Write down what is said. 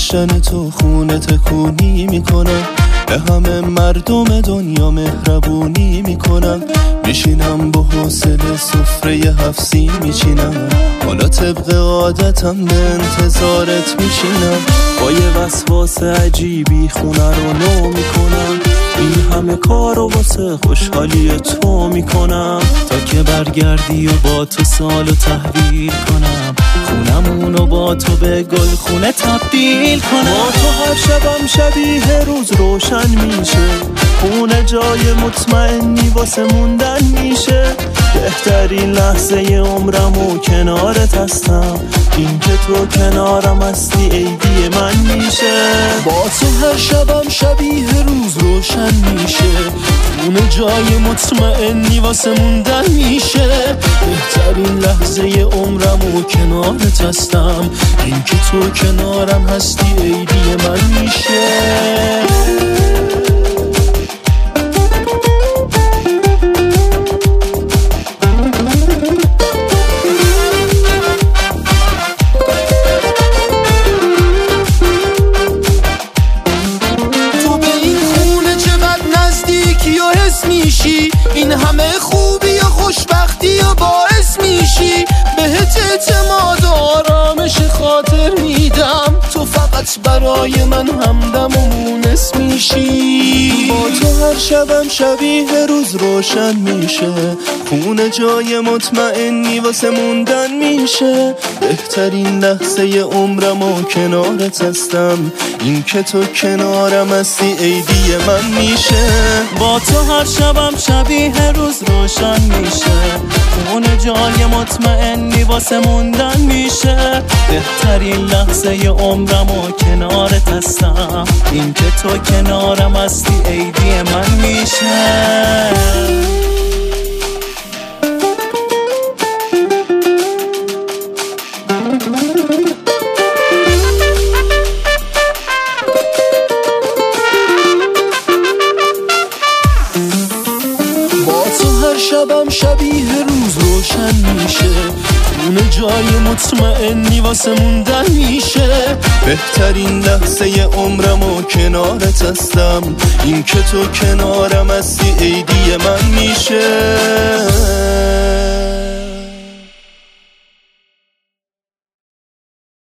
داشتن تو خونه تکونی میکنم، به همه مردم دنیا مهربونی میکنم. میشینم با حوصله سفره 7 سین میچینم، حالا طبق عادتم به انتظارت میشینم. با یه وسواس عجیبی خونه رو نو میکنم، این همه کارو واسه خوشحالی تو میکنم، تا که برگردی و با تو سالو تحویل کنم، خونمونو با تو به گل خونه تبدیل کنم. با تو هر شبم شبیه روز روشن میشه، خونه جای مطمئنی واسه موندن میشه. بهترین لحظه عمرم و کنارت هستم، این که تو کنارم هستی عیدی من میشه. با تو هر شبم شبیه روز روشن میشه، خونه جای مطمئنی واسه موندن میشه. بهترین لحظه عمرم و کنارت هستم، این که تو کنارم هستی عیدی من میشه. این همه خوبی و خوشبختی و باعث میشی، بهت اعتماد و آرامش خاطر میدم. تو فقط برای من همدم و مونس میشی. با تو هر شبم شبیه روز روشن میشه، خونه جای مطمئنی واسه موندن میشه. بهترین لحظه عمرم و کنارت هستم، این که تو کنارم هستی عیدی من میشه. با تو هر شبم شبیه روز روشن میشه، خونه جای مطمئنی واسه موندن میشه. بهترین لحظه عمرم و کنارت هستم، این که تو کنارم هستی عیدی من میشه. شبم شبیه روز روشن میشه، خونه جای مطمئنی واسه موندن میشه. بهترین لحظه عمرم و کنارت هستم، این که تو کنارم هستی عیدی من میشه.